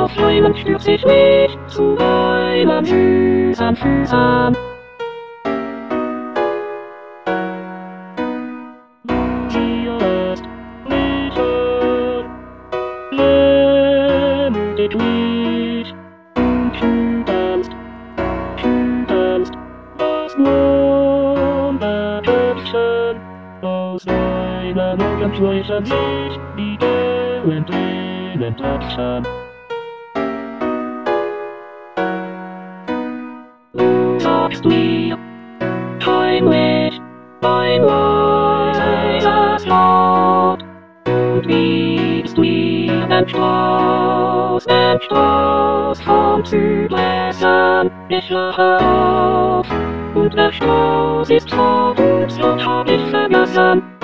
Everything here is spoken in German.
auf Heilen stürzt sich nicht zuweilen mühsam, mühsam. Hier ist Liebe, lebendig nicht, du kannst, das Wunderköpfchen aus deinen Augen leuchten sich die hellen Tränentröpfchen. Sagst du mir heimlich ein Weihnachtslied und wiegst du mir den Strauß von Zypressen. Ich lache auf und der Strauß ist tot und so hab ich vergessen.